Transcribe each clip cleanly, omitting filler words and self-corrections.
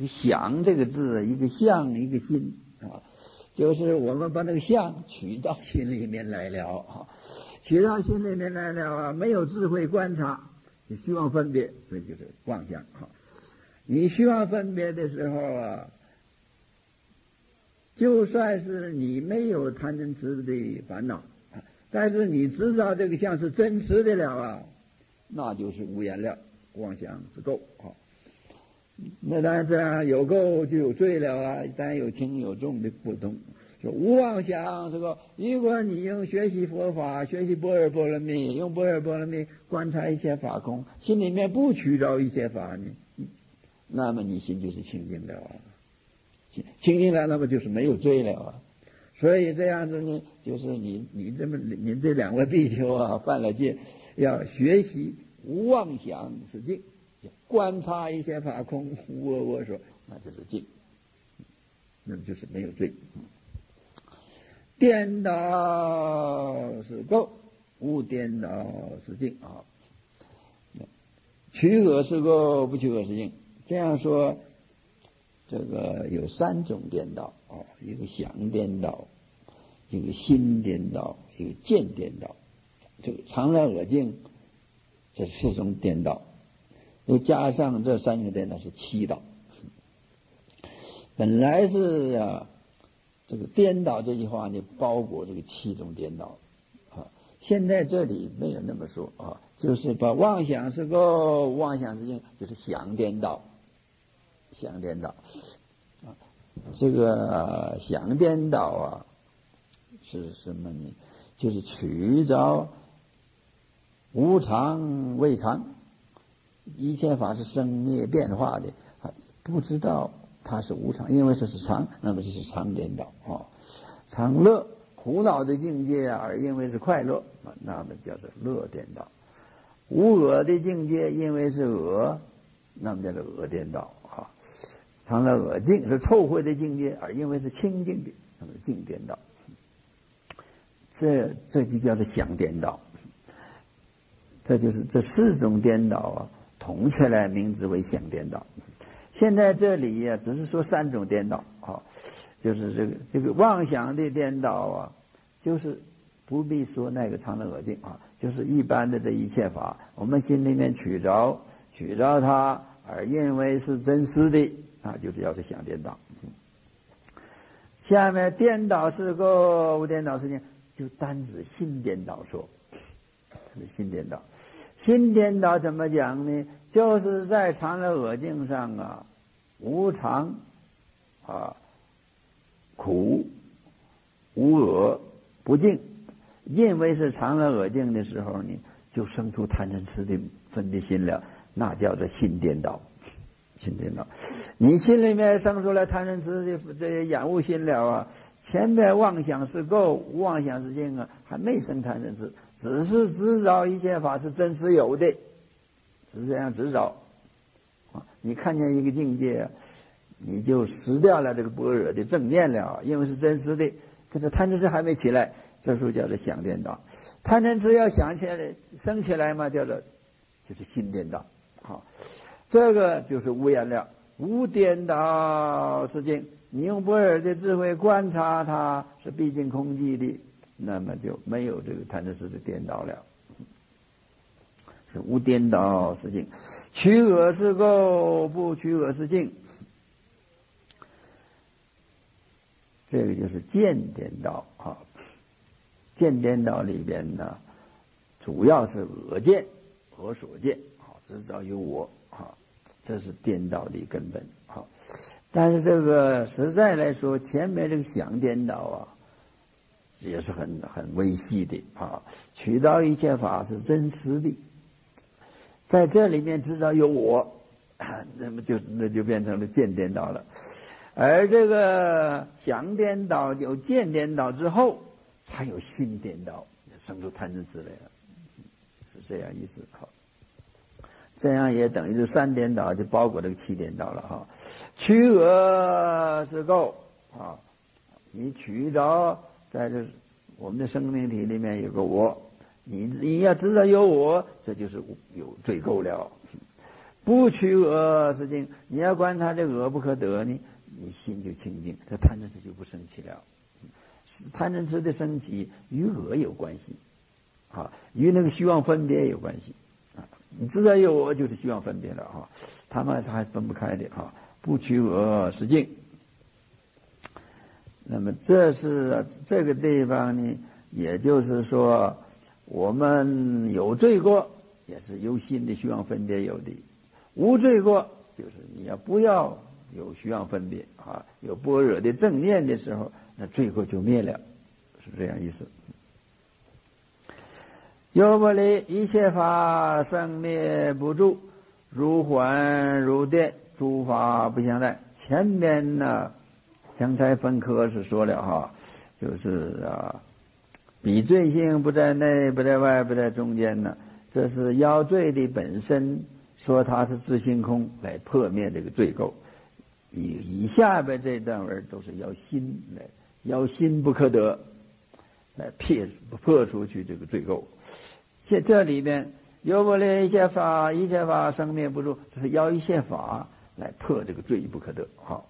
想这个字，一个相一个心啊，就是我们把那个相取到心里面来了啊，取到心里面来了啊，没有智慧观察，你虚妄分别，所以就是妄想啊。你虚妄分别的时候啊，就算是你没有贪嗔痴的烦恼，但是你知道这个相是真实的了啊，那就是无言了，妄想之垢啊。那当然这样有垢就有罪了啊，当然有轻有重的不同。说无妄想这个，如果你用学习佛法，学习般若波罗蜜，用般若波罗蜜观察一切法空，心里面不取着一切法呢，那么你心就是清净了啊，清净了，那么就是没有罪了啊。所以这样子呢，就是你这两位比丘啊，犯了戒，要学习无妄想是净，观察一切法空，无我我说，那就是净，那么就是没有罪。颠倒是垢，无颠倒是净啊。取讹是垢，不取讹是净。这样说，这个有三种颠倒啊，一个想颠倒，一个心颠倒，一个见颠倒。这个常乐恶净，这四种颠倒，又加上这三种颠倒是七倒。本来是啊，这个颠倒这句话呢，包裹这个七种颠倒啊。现在这里没有那么说啊，就是把妄想是垢，妄想是净，就是想颠倒，想颠倒啊。这个想颠倒啊，是什么呢？就是取着无常为常，一切法是生灭变化的啊，不知道它是无常，因为这是常，那么就是常颠倒啊。常乐苦恼的境界而因为是快乐啊，那么叫做乐颠倒。无我的境界因为是我，那么叫做我颠倒啊。常乐我净是臭秽的境界而因为是清净的，那么净颠倒。这就叫做想颠倒。这就是这四种颠倒啊，统起来名字为想颠倒。现在这里呀，只是说三种颠倒啊，就是这个妄想的颠倒啊，就是不必说那个常乐我净啊，就是一般的这一切法，我们心里面取着它，而认为是真实的啊，就叫做想颠倒。下面颠倒是垢，无颠倒是净，就单指心颠倒说，心颠倒。心颠倒怎么讲呢？就是在常乐我净上啊，无常啊，苦无我不净，因为是常乐我净的时候呢，就生出贪嗔痴的分别心了，那叫做心颠倒。心颠倒，你心里面生出来贪嗔痴的这些染物心了啊，前面妄想是垢，妄想是净啊，还没生贪嗔痴，只是知道一切法是真实有的，只是这样知道啊。你看见一个境界，你就失掉了这个般若的正念了，因为是真实的，可是贪嗔痴还没起来，这时候叫做想颠倒。贪嗔痴要想起来生起来嘛，叫做就是心颠倒。好，这个就是无言了，无颠倒是净。你用般若的智慧观察它是毕竟空寂的，那么就没有这个贪嗔痴的颠倒了，是无颠倒是净。取讹是垢，不取讹是净。这个就是见颠倒啊。见颠倒里边呢，主要是我见，我所见啊，知道有我啊，这是颠倒的根本啊。但是这个实在来说，前面这个想颠倒啊，也是很微细的啊。取到一切法是真实的，在这里面知道有我，那就变成了见颠倒了。而这个想颠倒有见颠倒之后，才有心颠倒，生出贪嗔痴来了，是这样意思。好，这样也等于是三颠倒，就包括这个七颠倒了哈。取讹是垢啊，你取着在这我们的生命体里面有个我，你要知道有我，这就是有罪垢了。 不取恶是净，你要观他这恶不可得呢，你心就清净，这贪嗔痴就不生气了。贪嗔痴的升起与恶有关系啊，与那个虚妄分别有关系啊。你知道有我就是虚妄分别了啊，他们还分不开的啊。不取恶是净。那么这是这个地方呢，也就是说我们有罪过也是由心的虚妄分别有的，无罪过就是你要不要有虚妄分别啊，有般若的正念的时候，那罪过就灭了，是这样意思。有不离一切法生灭不住，如幻如电，诸法不相待。前面呢刚才分科是说了哈，就是彼罪性不在内不在外不在中间呢，这是要罪的本身，说它是自性空来破灭这个罪垢。以下边这段文都是要心来，要心不可得来破出去这个罪垢。这里面有不离一切法，一切法生灭不住，这是要一切法来破这个罪不可得。好，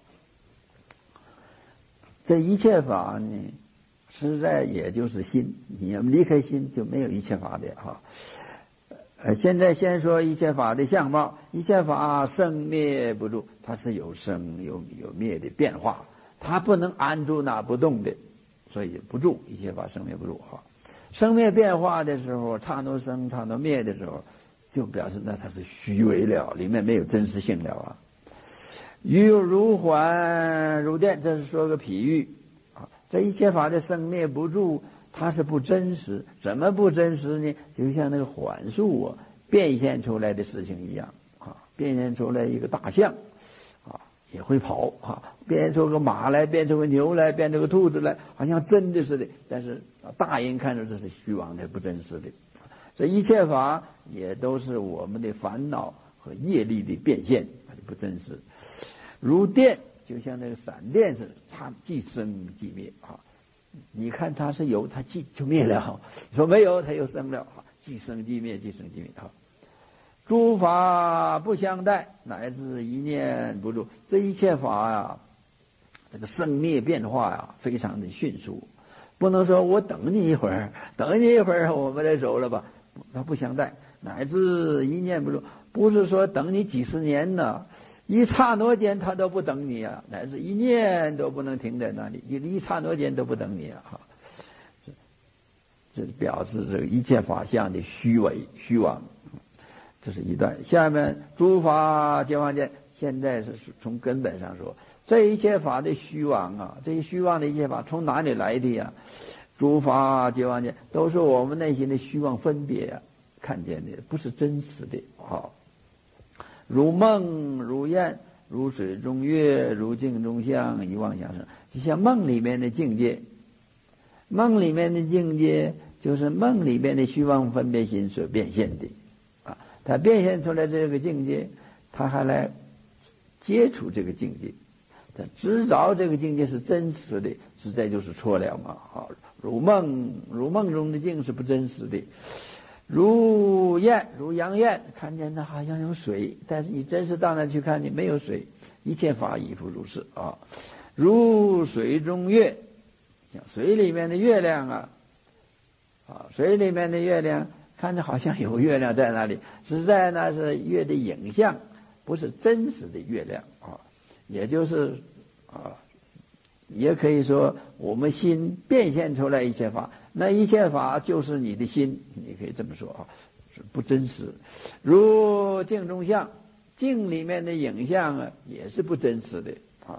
这一切法呢，实在也就是心，你要离开心就没有一切法的哈。现在先说一切法的相貌，一切法生灭不住，它是有生有灭的变化，它不能安住那不动的，所以不住，一切法生灭不住哈。生灭变化的时候，刹那生刹那灭的时候，就表示那它是虚伪了，里面没有真实性了啊。如幻如电，这是说个譬喻啊。这一切法的生灭不住，它是不真实。怎么不真实呢？就像那个幻术变现出来的事情一样啊，变现出来一个大象啊，也会跑啊，变出个马来，变出个牛来，变出个兔子来，好像真的似的。但是大人看着这是虚妄的，不真实的。这一切法也都是我们的烦恼和业力的变现，它就不真实。如电，就像那个闪电似的，它既生即灭啊。你看它是有，它既就灭了；说没有，它又生了。既生即灭，既生即灭啊。诸法不相待，乃至一念不住。这一切法呀，这个生灭变化呀，非常的迅速。不能说我等你一会儿，等你一会儿我们再走了吧，它不相待。乃至一念不住，不是说等你几十年呢。一刹那间他都不等你啊，乃至一念都不能停在那里，一刹那间都不等你啊！这表示这个一切法相的虚伪虚妄，这是一段。下面诸法皆妄见，现在是从根本上说，这一切法的虚妄啊，这些虚妄的一切法从哪里来的呀？诸法皆妄见，都是我们内心的虚妄分别啊看见的，不是真实的啊。如梦如魇，如水中月，如镜中像，一妄想生。就像梦里面的境界，梦里面的境界就是梦里面的虚妄分别心所变现的啊。它变现出来这个境界，它还来接触这个境界，它知道这个境界是真实的，实在就是错了嘛。好，如梦中的境是不真实的。如雁，如杨雁，看见它好像有水，但是你真是到那去看，你没有水。一切法亦复如是啊。如水中月，像水里面的月亮啊，水里面的月亮，看着好像有月亮在那里，实在那是月的影像，不是真实的月亮啊。也就是也可以说我们心变现出来一切法，那一切法就是你的心，你可以这么说啊，是不真实。如镜中像，镜里面的影像啊，也是不真实的啊，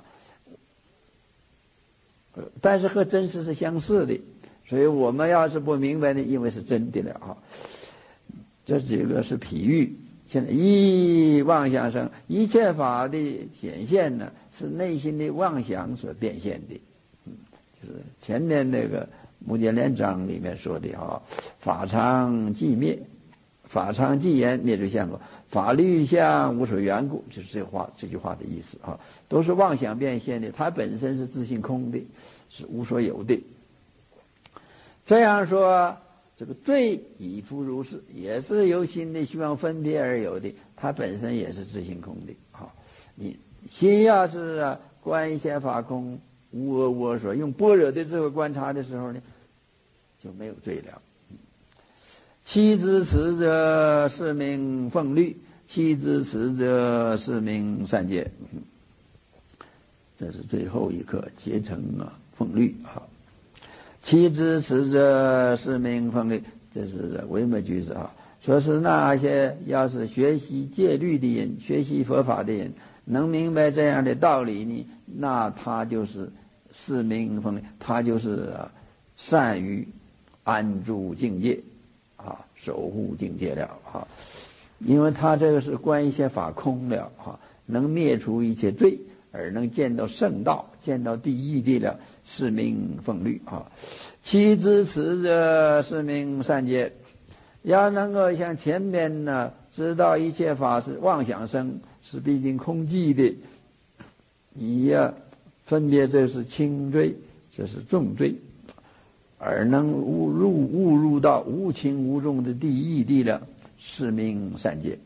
但是和真实是相似的，所以我们要是不明白呢，因为是真的了啊。这几个是譬喻。现在一妄想生，一切法的显现呢，是内心的妄想所变现的。就是前面那个目犍连章里面说的法常寂灭，法常寂言，灭诸相果，法律相无所缘故，就是这句话的意思啊，都是妄想变现的，它本身是自性空的，是无所有的。这样说， 这个罪亦复如是，也是由心的虚妄分别而有的，它本身也是自性空的。你心要是观一切法空，无我我所，用般若的智慧观察的时候呢，就没有罪了。其知此者，是名凤律；其知此者，是名善解。这是最后一课，结成凤律。其知此者，是名凤律。这是维摩居士说是那些要是学习戒律的人，学习佛法的人，能明白这样的道理呢，那他就是是名凤律，他就是善于安住境界守护境界了因为他这个是观一切法空了能灭除一切罪，而能见到圣道，见到第一地了，是名凤律其知此者，是名善解。要能够像前面呢，知道一切法是妄想生，是毕竟空寂的，你分别这是轻罪，这是重罪，而能误入到无轻无重的第一地了，是名善解。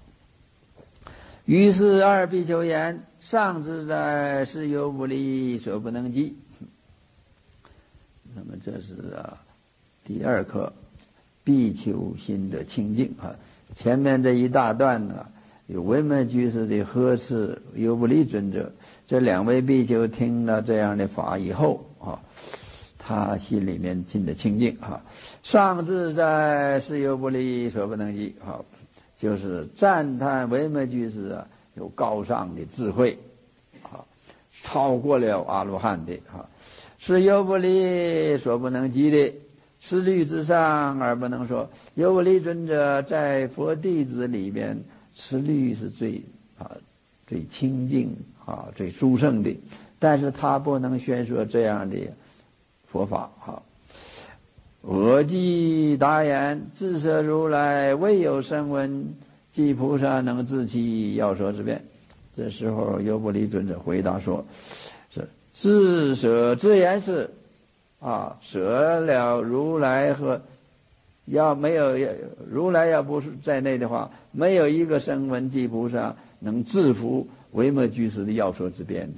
于是二比丘言：上自在，是有不离，所不能及。那么这是第二课比丘心的清净前面这一大段呢，有维摩居士的呵斥优不离尊者，这两位比丘听了这样的法以后他心里面进的清净上自在，是有不离，所不能及就是赞叹维摩居士有高尚的智慧超过了阿罗汉的是有不离，所不能及的，是律之上而不能说。优不离尊者在佛弟子里边，持律是最清净最殊胜的，但是他不能宣说这样的佛法我即答言：自设如来未有声闻，即菩萨能自其要说之辩。这时候优不离尊者回答说：是自舍之言是舍了如来和要没有如来要不是在内的话，没有一个声闻即菩萨能制服维摩居士的要说之辩的。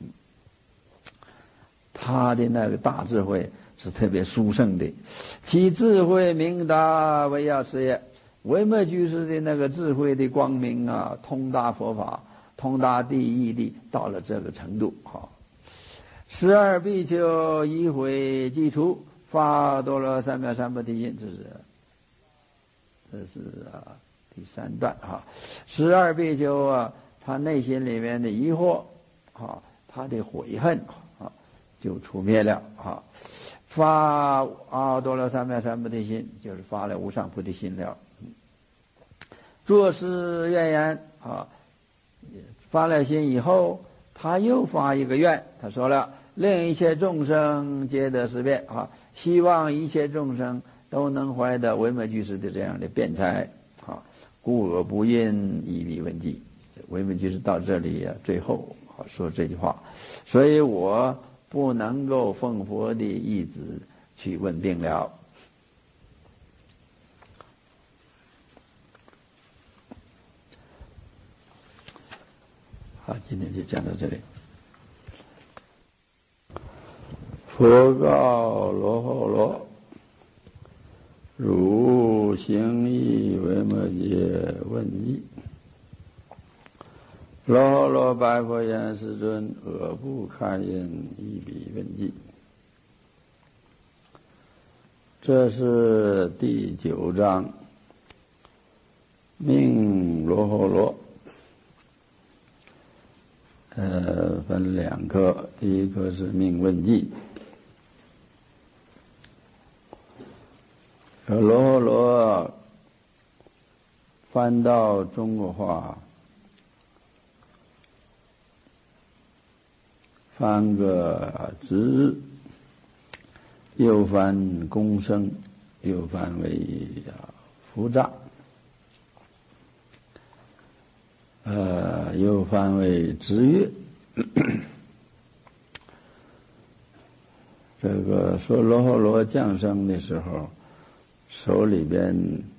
他的那个大智慧是特别殊胜的，其智慧明达为要持也。维摩居士的那个智慧的光明通达佛法，通达第一地，到了这个程度十二比丘一会即出，发多罗三藐三菩提心。这是第三段十二比丘他内心里面的疑惑他的悔恨就除灭了发多罗三藐三菩提心，就是发了无上菩提心了。作是愿言发了心以后，他又发一个愿，他说了：令一切众生皆得思辩希望一切众生都能怀得维摩居士的这样的辩才故我不因以彼问计。维摩居士到这里最后说这句话，所以我不能够奉佛的意志去问病了。好，今天就讲到这里。佛告罗睺罗：汝行义维摩诘问义。罗睺罗白佛言：世尊，我不堪因以彼问计。这是第9章，命罗睺罗。分2课，第一课是命问计。罗睺罗翻到中国话，翻个值日，又翻公生，又翻为夫诈，又翻为值月。这个说罗睺罗降生的时候， 手里边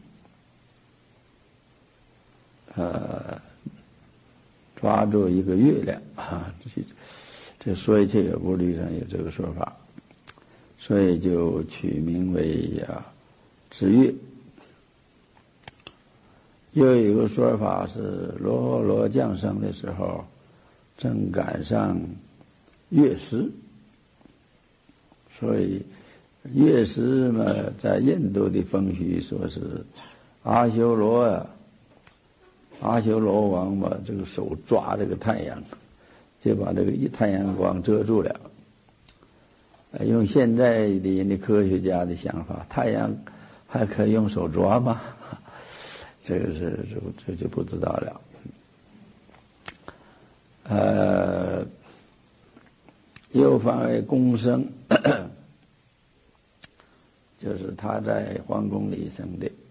抓住一个月亮啊，所以这个部律上有这个说法，所以就取名为指月。又有一个说法是罗睺罗降生的时候正赶上月食，所以月食嘛，在印度的风俗说是阿修罗王把这个手抓这个太阳，就把这个太阳光遮住了。用现在的人的科学家的想法，太阳还可以用手抓吗？这就不知道了。又分为公生，就是他在皇宫里生的。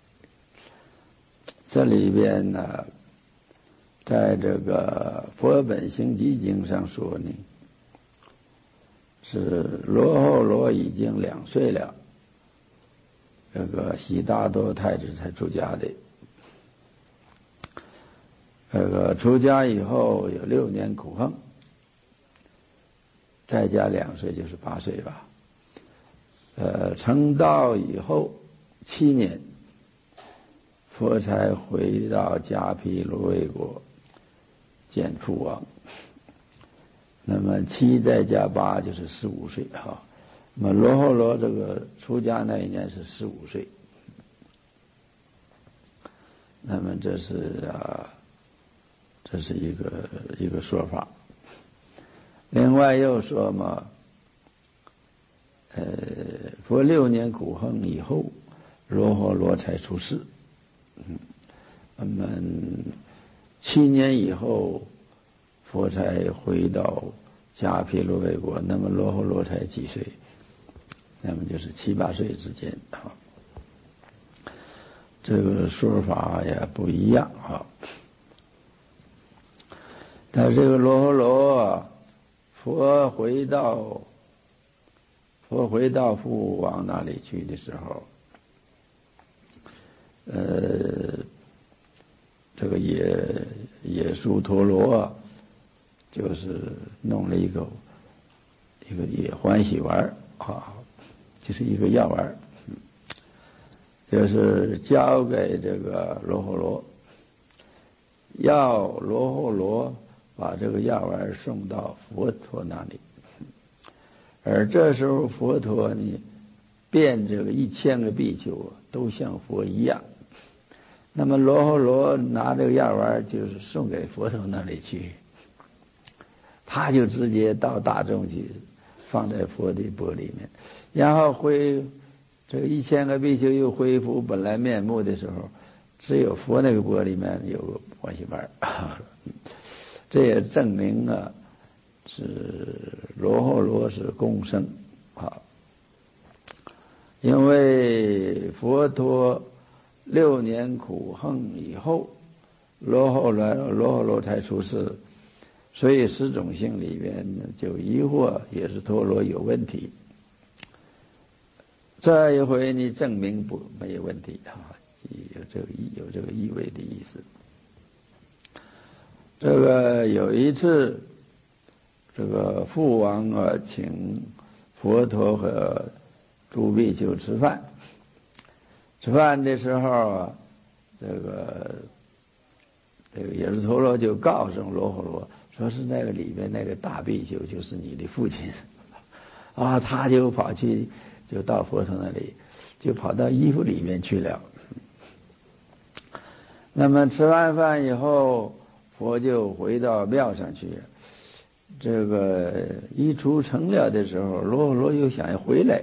这里边呢，在这个《佛本行集经》上说呢，是罗睺罗已经2岁了，这个悉达多太子才出家的。这个出家以后有6年苦行，再加2岁就是8岁吧。成道以后7年，佛才回到迦毗罗卫国见父王。那么7再加8就是15岁哈。那么罗睺罗这个出家那一年是15岁。那么这是一个说法。另外又说嘛，佛6年苦行以后，罗睺罗才出世。那么7年以后，佛才回到迦毗罗卫国。那么罗睺罗才几岁？那么就是7、8岁之间啊。这个说法也不一样啊。但这个罗睺罗佛回到父王那里去的时候，这个耶输陀罗就是弄了一个野欢喜丸啊，就是一个药丸，就是交给这个罗睺罗，要罗睺罗把这个药丸送到佛陀那里。而这时候佛陀呢，变这个1000个比丘都像佛一样。那么罗睺罗拿这个药丸就是送给佛陀那里去，他就直接到大众去，放在佛的钵里面，然后这个1000个比丘又恢复本来面目的时候，只有佛那个钵里面有个欢喜丸。这也证明是罗睺罗是公生啊。因为佛陀6年苦行以后，罗睺罗才出世，所以十种性里边就疑惑也是陀罗有问题。这一回你证明没有问题啊，有这个意味的意思。这个有一次，这个父王请佛陀和诸比丘吃饭。吃饭的时候这个耶输陀罗就告诉罗睺罗，说是那个里面那个大比丘就是你的父亲啊。他就跑去，就到佛陀那里，就跑到衣服里面去了。那么吃完饭以后，佛就回到庙上去。这个一出城了的时候，罗睺罗又想回来，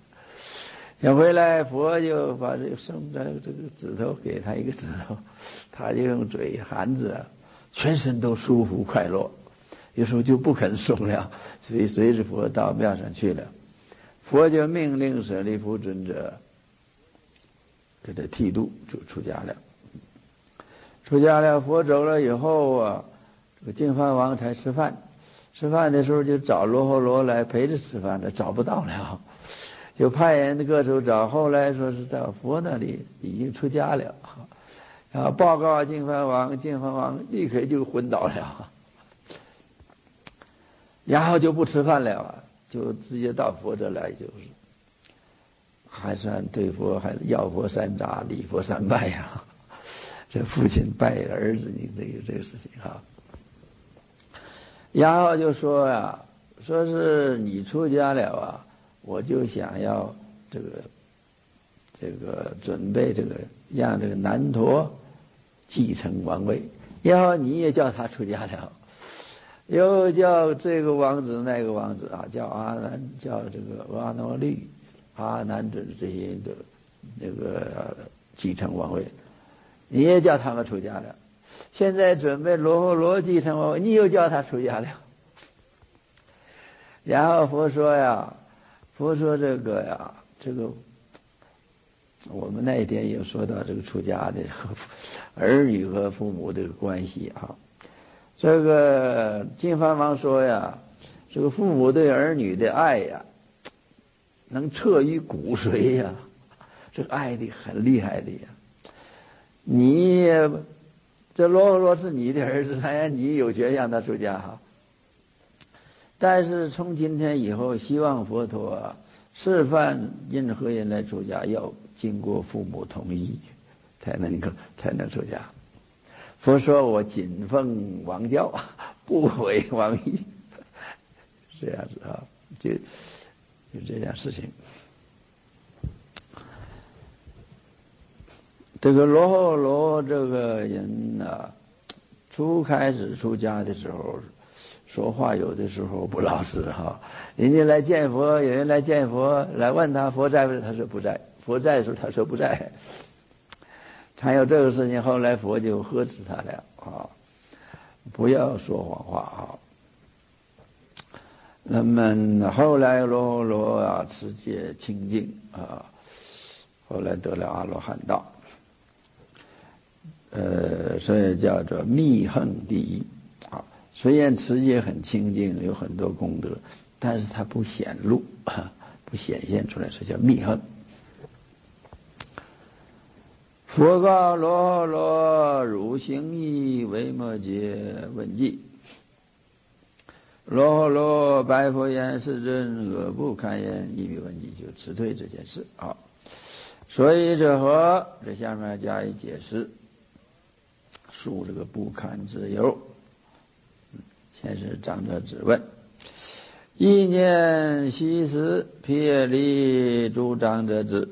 佛就把这个送这个指头给他一个指头，他就用嘴含着，全身都舒服快乐，有时候就不肯松了，所以随着佛到庙上去了。佛就命令舍利弗尊者给他剃度，就出家了。佛走了以后这个净饭王才吃饭。吃饭的时候就找罗睺罗来陪着吃饭的，找不到了， 就派人各处找，后来说是在佛那里已经出家了，然后报告净饭王，净饭王立刻就昏倒了，然后就不吃饭了，就直接到佛这来，就是还算对佛还要佛三匝，礼佛三拜呀。这父亲拜儿子，你这个事情哈。然后就说呀，说是你出家了啊，我就想要这个准备这个让这个南陀继承王位，然后你也叫他出家了，又叫这个王子那个王子啊，叫阿难，叫这个阿那律、阿难准这些的那个继承王位，你也叫他们出家了。现在准备罗罗继承王位，你又叫他出家了。然后佛说呀，佛说这个我们那一天也说到这个出家的儿女和父母的关系啊。这个净饭王说呀，这个父母对儿女的爱呀，能彻于骨髓呀，这个爱的很厉害的呀。你这罗罗是你的儿子，当然你有权让他出家哈。但是从今天以后，希望佛陀示范任何人来出家，要经过父母同意才能出家。佛说我谨奉王教，不违王意，这样子啊，就这样事情。这个罗罗这个人啊，初开始出家的时候，说话有的时候不老实哈。人家来见佛，有人来见佛，来问他佛在不在，他说不在；佛在的时候，他说不在。常有这个事情，后来佛就呵斥他了啊，不要说谎话啊。那么后来罗罗啊，持戒清净啊，后来得了阿罗汉道。所以叫做密横第一啊。虽然持戒很清净，有很多功德，但是它不显露，不显现出来，所以叫密横。佛告罗罗：汝行义，为末劫问计。罗罗白佛言：世尊，我不堪言，亦必问计，就辞退这件事啊。所以这何？这下面加以解释。述这个不堪之由。先是长者质问：一年昔时，毗梨诸长者之。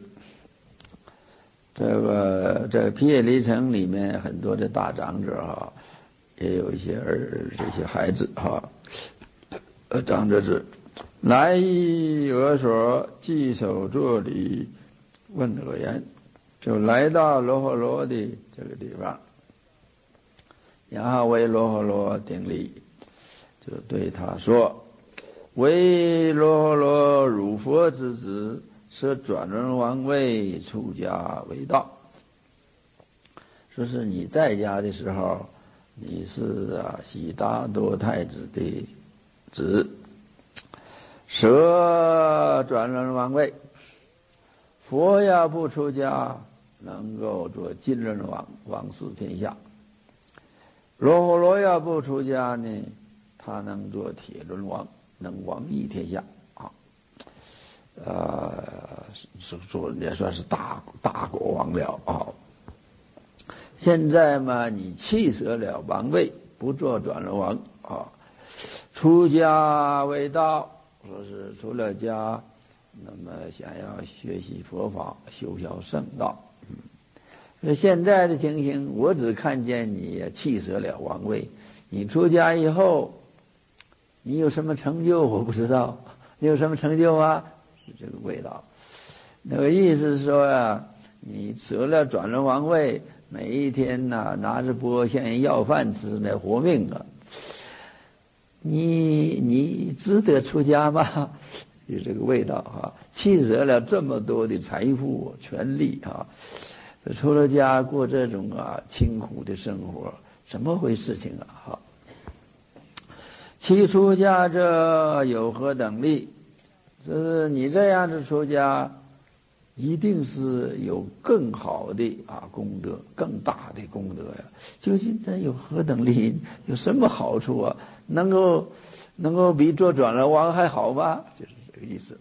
这毗梨城里面很多的大长者哈，也有一些这些孩子哈，长者之来依俄所，稽首作礼，问俄言，就来到罗诃罗的这个地方。然后为罗诃罗顶礼，就对他说：为罗诃罗，汝佛之子，设转轮王位，出家为道。说是你在家的时候，你是悉达多太子的子，设转轮王位。佛要不出家，能够做金轮王，王视天下。罗诃罗要不出家呢，他能做铁轮王，能王益天下啊。也算是大国王了啊。现在嘛，你弃舍了王位，不做转轮王啊，出家为道，说是出了家，那么想要学习佛法，修学圣道。现在的情形，我只看见你弃舍了王位，你出家以后，你有什么成就我不知道，你有什么成就吗？是这个味道。那个意思是说啊，你舍了转轮王位，每一天拿着钵向人要饭吃来活命啊，你值得出家吗？有这个味道啊，弃舍了这么多的财富权利啊，出了家过这种清苦的生活，怎么回事情啊？其出家者有何等利？ 是你这样子出家，一定是有更好的功德，更大的功德呀。究竟它有何等利益？有什么好处啊？能够比做转轮王还好吗？就是这个意思。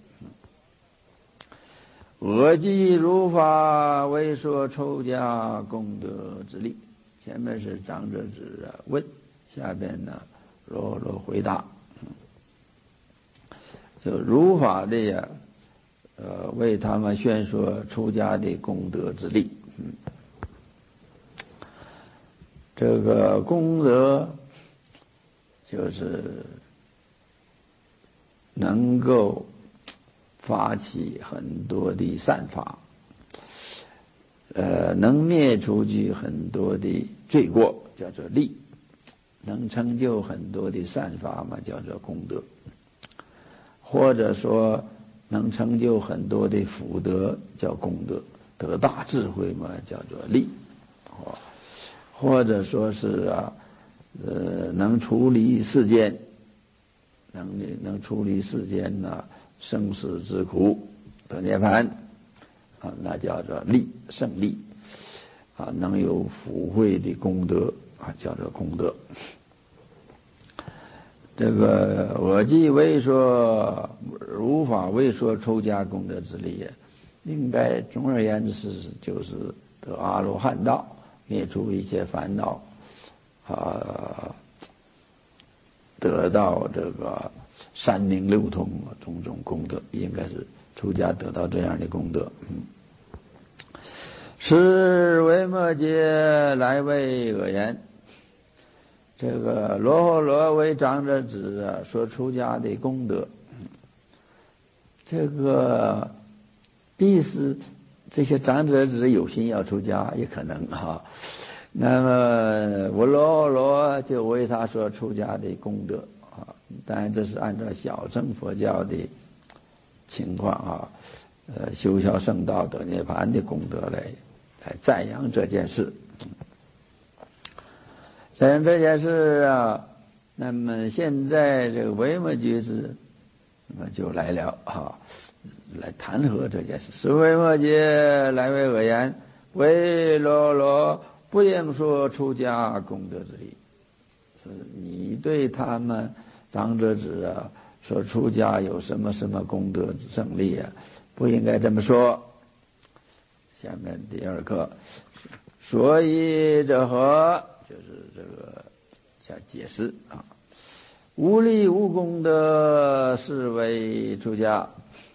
我即如法为说出家功德之力。前面是长者子问，下边呢罗罗回答。就如法的呀，为他们宣说出家的功德之力。这个功德就是能够发起很多的善法，能灭除去很多的罪过，叫做利；能成就很多的善法嘛，叫做功德；或者说能成就很多的福德，叫功德；得大智慧嘛，叫做利；或者说是能处理世间，能处理世间生死之苦，得涅槃那叫做利，胜利能有福慧的功德叫做功德。这个我即为说如法为说出家功德之力，应该总而言之就是得阿罗汉道，灭除一切烦恼得到这个三明六通种种功德，应该是出家得到这样的功德。是维摩诘来为恶言，这个罗睺罗为长者子说出家的功德，这个必是这些长者子有心要出家，也可能那么我罗睺罗就为他说出家的功德当然这是按照小乘佛教的情况修效圣道得涅槃的功德来赞扬这件事。赞扬这件事那么现在这个维摩诘子就来了来弹劾这件事。是维摩诘来为恶言，为罗罗不应说出家功德之力。是你对他们长者子说出家有什么什么功德胜利不应该这么说。下面第二课，所以这何，就是这个加解释无利无功德是为出家。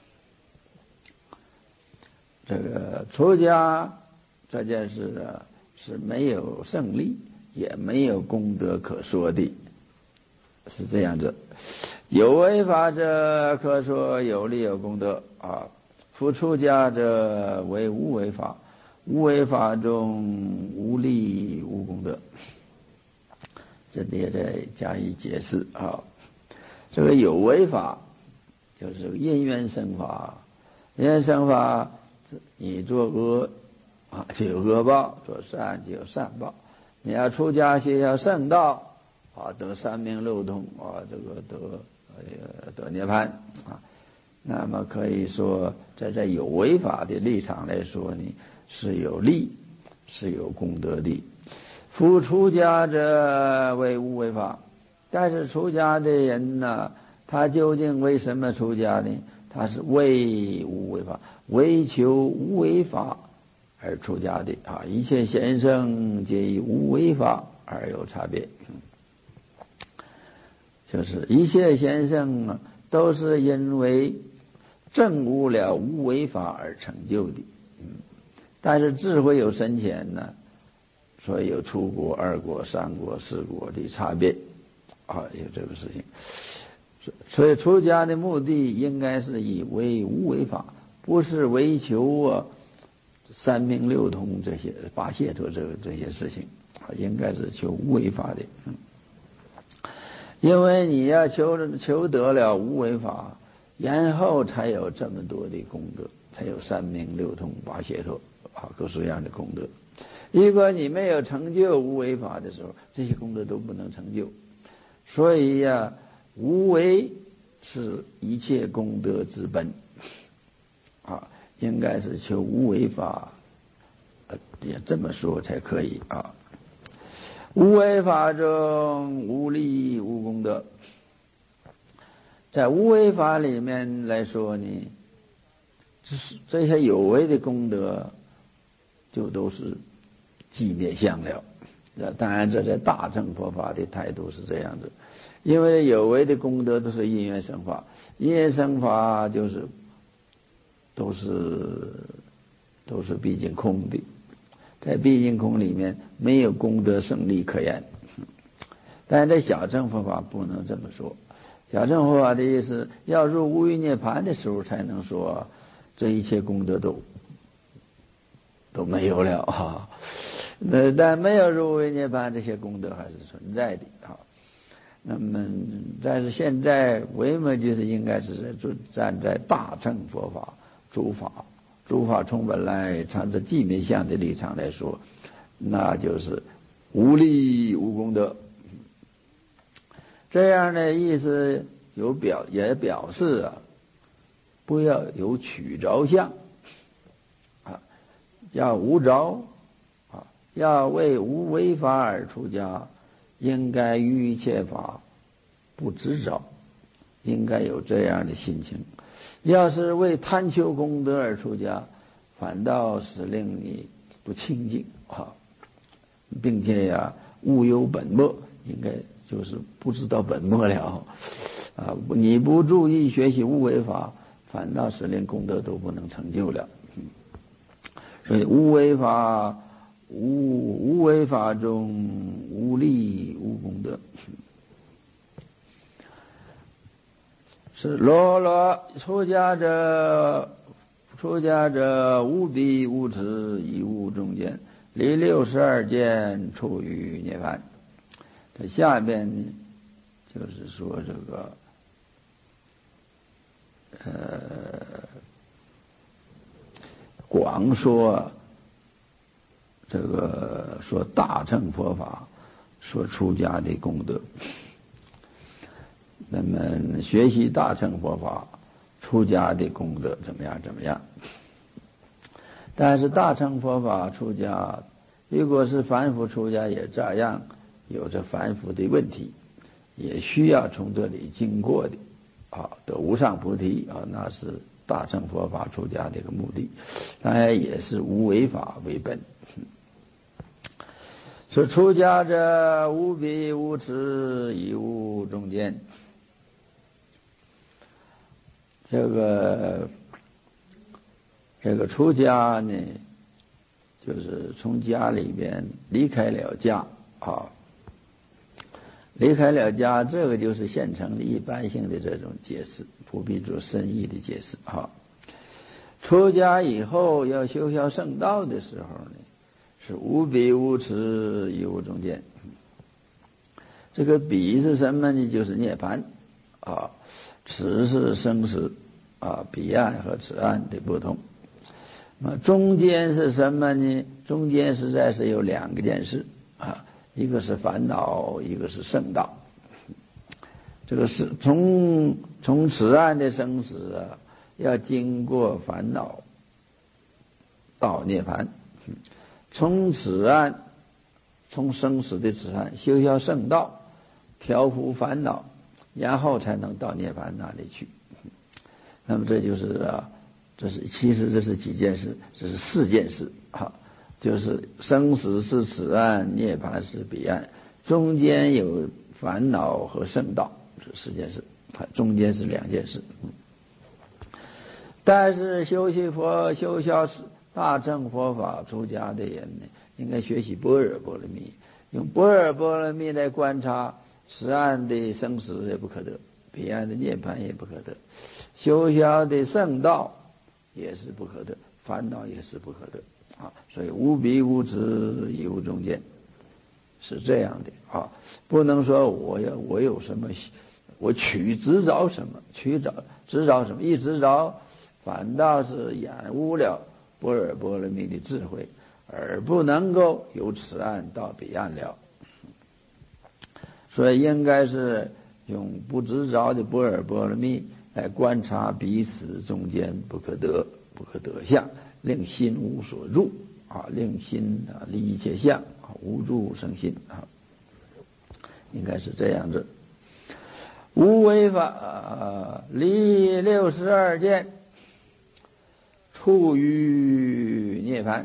这个出家这件事是没有胜利也没有功德可说的，是这样子。有为法者可说有利有功德夫出家者为无为法，无为法中无利无功德。这里也在加以解释这个有为法就是因缘生法，因缘生法你做恶就有恶报，做善就有善报。你要出家学要圣道得三明六通这个得涅槃那么可以说在有为法的立场来说呢，是有利是有功德的。夫出家者为无为法，但是出家的人呢，他究竟为什么出家呢？他是为无为法，为求无为法而出家的一切贤圣皆以无为法而有差别。就是一切贤圣都是因为证悟了无为法而成就的但是智慧有深浅呢，所以有出国、二国、三国、四国的差别有这个事情。所以出家的目的应该是以为无为法，不是为求三明六通这些八解脱这些事情应该是求无为法的因为你要求得了无为法，然后才有这么多的功德，才有三明六通八解脱各式各样的功德。如果你没有成就无为法的时候，这些功德都不能成就。所以无为是一切功德之本啊，应该是求无为法，也这么说才可以啊。无为法中无利无功德，在无为法里面来说呢，这些有为的功德就都是寂灭相了。当然这在大乘佛法的态度是这样子，因为有为的功德都是因缘生法，因缘生法就是都是毕竟空的，在毕竟空里面没有功德胜利可言。但是在小乘佛法不能这么说，小乘佛法的意思，要入无余涅盘的时候才能说这一切功德都没有了啊。但没有入无余涅盘，这些功德还是存在的啊。那么但是现在为么就是应该是站在大乘佛法诸法从本来藏着寂灭相的立场来说，那就是无利无功德。这样的意思也表示啊，不要有取着相啊，要无着啊，要为无为法而出家，应该于一切法不执着，应该有这样的心情。要是为贪求功德而出家，反倒是令你不清净啊，并且呀无有本末，应该就是不知道本末了啊！你不注意学习无为法，反倒是连功德都不能成就了。所以无为法中无利无功德，是罗罗出家者无比无持，以无中间，离62见，处于涅槃。这下边呢，就是说这个广说这个说大乘佛法说出家的功德。那么学习大乘佛法出家的功德怎么样？但是大乘佛法出家，如果是凡夫出家也这样，有着凡夫的问题，也需要从这里经过的啊，得无上菩提啊，那是大乘佛法出家的一个目的。当然也是无为法为本。说出家者无比无持，以无中间。这个出家呢，就是从家里边离开了家啊，离开了家，这个就是现成的一般性的这种解释，不必做深意的解释啊。出家以后要修学圣道的时候呢，是无比无持，以无中间。这个比是什么呢？就是涅槃啊。此是生死啊，彼岸和此岸的不同。那中间是什么呢？中间实在是有两件事啊，一个是烦恼，一个是圣道。这个是从此岸的生死啊，要经过烦恼到涅槃；从此岸，从生死的此岸修学圣道，调伏烦恼，然后才能到涅槃那里去。那么这就是其实这是几件事，这是4件事啊，就是生死是此岸，涅槃是彼岸，中间有烦恼和圣道，这4件事，中间是2件事。但是修学大乘佛法出家的人呢，应该学习般若波罗蜜，用般若波罗蜜来观察此岸的生死也不可得，彼岸的涅槃也不可得，修学的圣道也是不可得，烦恼也是不可得啊。所以无比无持，以无中间，是这样的啊。不能说我有什么，我执着什么，执着什么，一执着反倒是掩污了般若波罗蜜的智慧，而不能够由此岸到彼岸了。所以应该是用不知着的般若波罗蜜来观察彼此中间不可得相，令心无所入令心离一切相无住生心应该是这样子。无为法离62见，处于涅槃。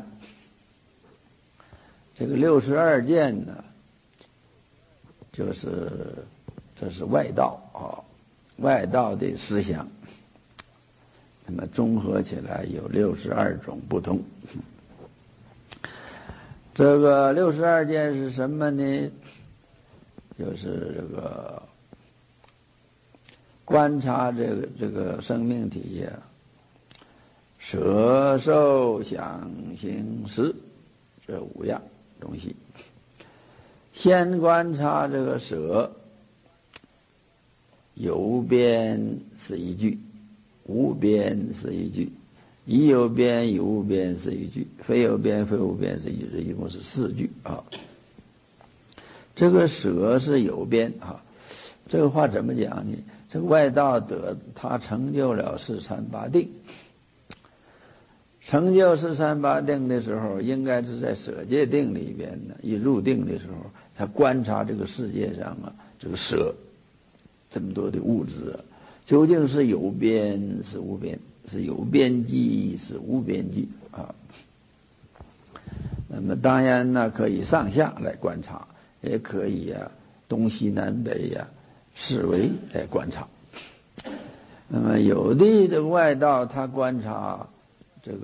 这个62见呢，这是外道外道的思想，那么综合起来有62种不同。这个62件是什么呢？就是这个观察这个生命体呀，色受想行识这5样东西。先观察这个色，有边是一句，无边是一句，已有边已无边是一句，非有边非无边是一句，一共是4句这个舍是有边这个话怎么讲呢？这个外道得他成就了四禅八定，成就四禅八定的时候，应该是在舍戒定里边呢。一入定的时候，他观察这个世界上这个舍这么多的物质究竟是有边是无边，是有边际是无边际那么当然呢，可以上下来观察，也可以东西南北四维来观察。那么有的这个外道他观察这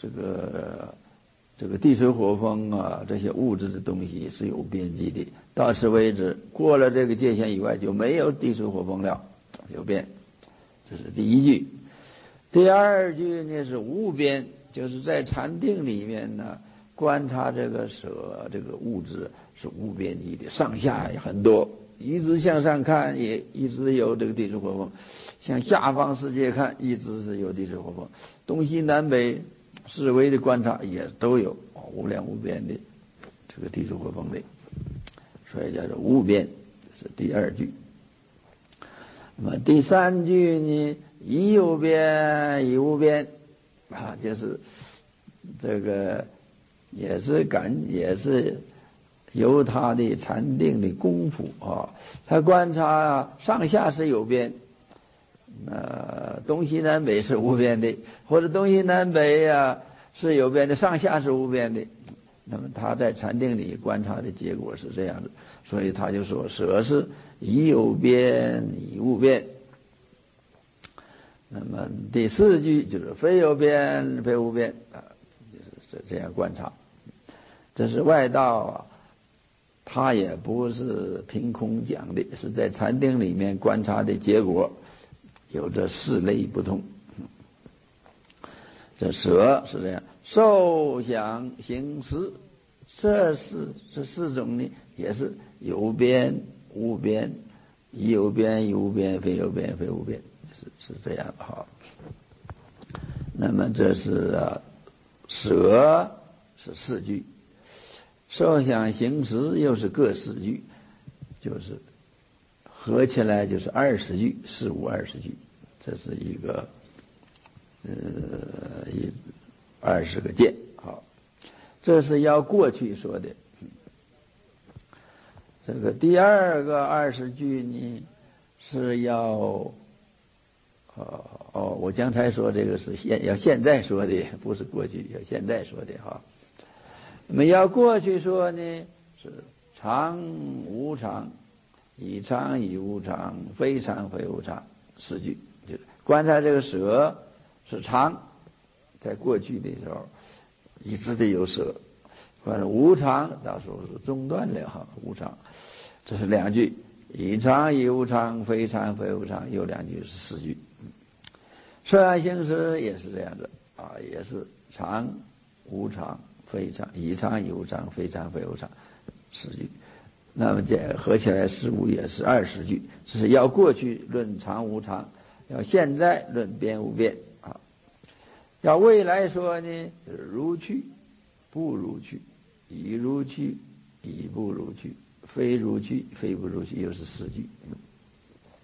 个地水火风这些物质的东西是有边际的，到此为止，过了这个界限以外就没有地水火风了，有边。这是第1句。第2句呢是无边，就是在禅定里面呢观察这个舍这个物质是无边际的，上下也很多，一直向上看也一直有这个地水火风，向下方世界看一直是有地水火风，东西南北四维的观察也都有无量无边的这个地水火风的，所以叫做无边，这是第2句。那么第3句呢，已有边已无边就是这个也是由他的禅定的功夫他观察上下是有边，东西南北是无边的，或者东西南北是有边的，上下是无边的。那么他在禅定里观察的结果是这样的，所以他就说舍是已有边已无边。那么第4句就是非有边非无边就是这样观察。这是外道他也不是凭空讲的，是在禅定里面观察的结果，有着4类不同。这舍是这样，受想行识，这4种呢也是有边无边，已有边已无边，非有边非无边，是这样那么这是舍是4句，受想行识又是各4句，就是合起来就是20句，4、5、20句，这是一个20个见这是要过去说的。这个第2个20句呢是要我刚才说这个是要现在说的，不是过去，要现在说的那么要过去说呢是常无常，已常已无常，非常非无常4句，就是观察这个舍是常，在过去的时候一直得有舍，观察无常到时候是中断了无常，这是2句，已常已无常，非常非无常有2句是4句。受想行识也是这样的也是常无常非常，已常已无常，非常非无常4句。那么这合起来15也是20句，这是要过去论常无常，要现在论边无边要未来说呢，如去不如去，已如去已不如去，非如去非不如去，又是4句。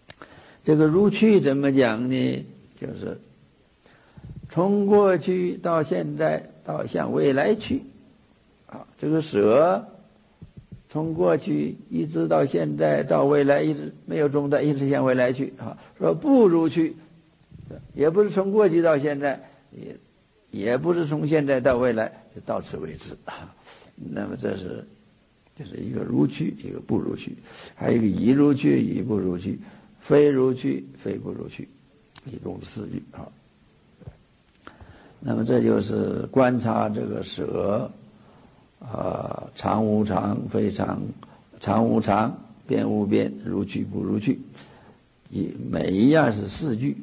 这个如去怎么讲呢？就是从过去到现在到向未来去啊，这个蛇从过去一直到现在到未来一直没有中断，一直向未来去啊。说不如去，也不是从过去到现在，也不是从现在到未来，就到此为止啊。那么这是一个如去，一个不如去，还有一个已如去，已不如去，非如去，非不如去，一共4句啊。那么这就是观察这个蛇常无常，非常常无常，变无变，如去不如去，每一样是4句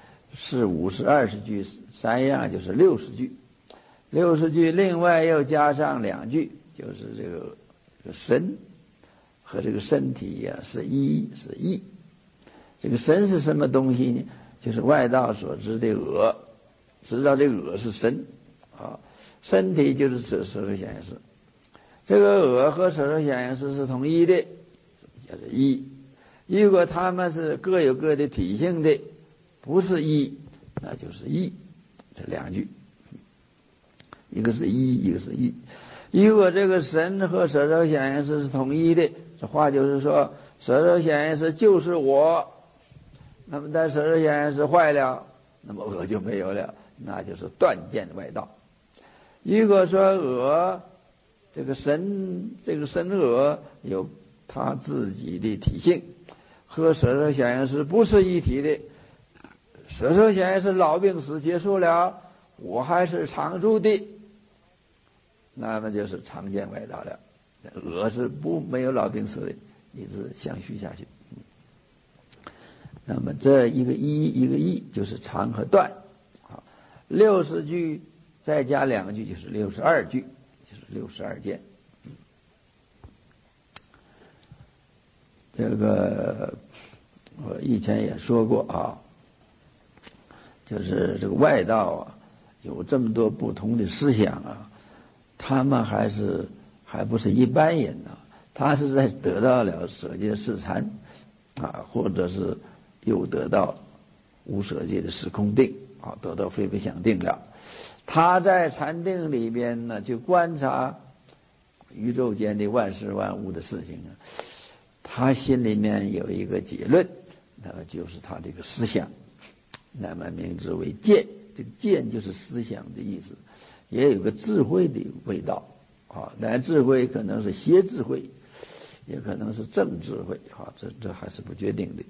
，4、5是20句，3样就是60句，60句另外又加上2句，就是这个身和这个身体呀是一是异。这个身是什么东西呢？就是外道所知的我，知道这个我是身啊，身体就是色受想行识。这个我和色受想行识是统一的，叫做一。如果他们是各有各的体性的，不是一，那就是异。这2句，一个是一，一个是异。如果这个神和色受想行识是统一的，这话就是说，色受想行识就是我。那么但色受想行识坏了，那么我就没有了，那就是断见外道。如果说我这个神我有他自己的体性，和色受想行识不是一体的，色受想行识老病死结束了，我还是常住的，那么就是常见外道了。我是没有老病死的，一直相续下去。那么这一个一一个异，就是常和断。好，60句再加2句就是62句，就是62件。这个我以前也说过啊，就是这个外道啊，有这么多不同的思想啊，他们还不是一般人呢，他是在得到了舍界四禅啊，或者是又得到无舍界的时空定啊，得到非非想定了。他在禅定里边呢，就观察宇宙间的万事万物的事情啊，他心里面有一个结论，那么就是他这个思想，那么名之为见。这个见就是思想的意思，也有个智慧的味道啊。但智慧可能是邪智慧，也可能是正智慧啊，这还是不决定的。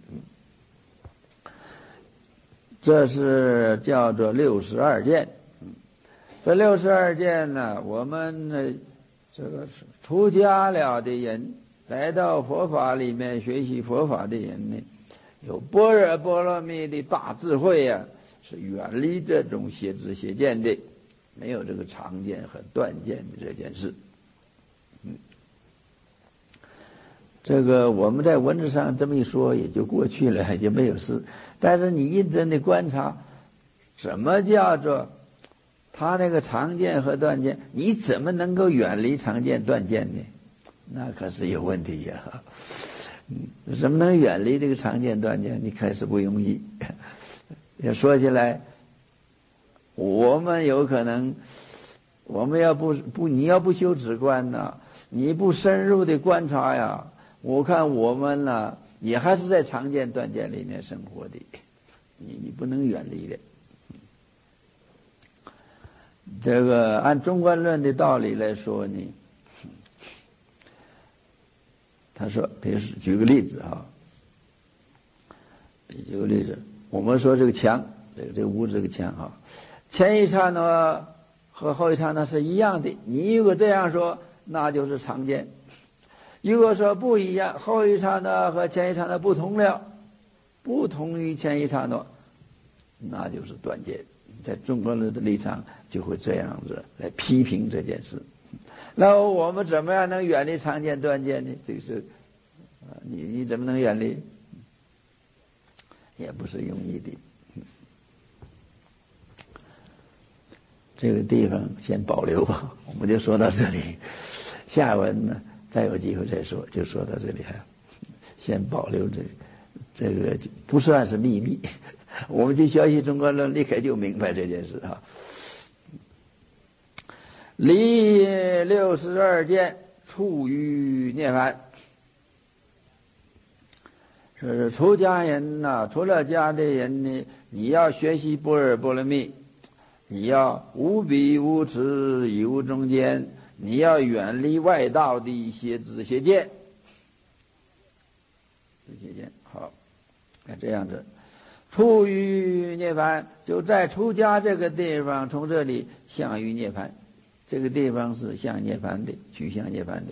这是叫做62件。这62件呢，我们这个出家了的人，来到佛法里面学习佛法的人呢，有般若波罗蜜的大智慧呀，是远离这种邪知邪见的，没有这个常见和断见的这件事。这个我们在文字上这么一说也就过去了，也就没有事。但是你认真的观察，什么叫做他那个常见和断见，你怎么能够远离常见断见呢？那可是有问题呀。怎么能远离这个常见断见？你开始不容易。要说起来，我们有可能，我们要你要不修止观呢，你不深入的观察呀，我看我们呢也还是在常见断见里面生活的，你不能远离的。这个按中观论的道理来说呢，他说，比如举个例子啊，举个例子，我们说这个墙，这个屋子这个墙啊，前一刹那和后一刹那是一样的，你如果这样说，那就是常见。如果说不一样，后一刹那和前一刹那不同了，不同于前一刹那，那就是断见。在中国人的立场就会这样子来批评这件事。那我们怎么样能远离常见断见呢？这个是你怎么能远离？也不是容易的。这个地方先保留吧，我们就说到这里。下文呢，再有机会再说，就说到这里，先保留这这个不算是秘密，我们去学习中国论，立刻就明白这件事啊。离62见处于涅槃，是出家人呐，出了家的人呢，你要学习般若波罗蜜，你要无比无持，以无中间，你要远离外道的一些邪见。好，看这样子，处于涅槃，就在出家这个地方，从这里向于涅槃，这个地方是向涅槃的，去向涅槃的。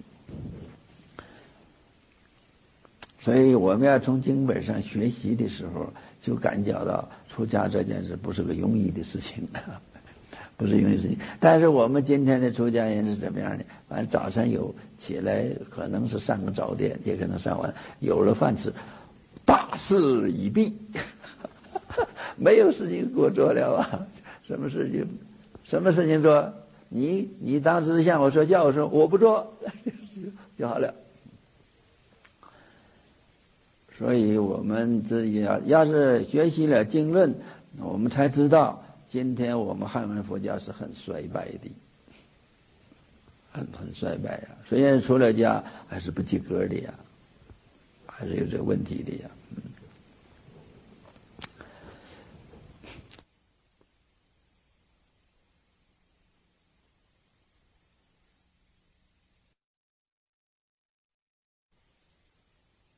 所以我们要从经本上学习的时候，就感觉到出家这件事不是个容易的事情，不是容易的事情。但是我们今天的出家人是怎么样的？反正早上有起来，可能是上个早殿，也可能上完，有了饭吃，大事已毕，没有事情给我做了啊！什么事情做？你当时向我说叫我说我不做就好了。所以我们自己要是学习了经论，我们才知道今天我们汉文佛教是很衰败的，很衰败呀。虽然出了家，还是不及格的呀，还是有这个问题的呀。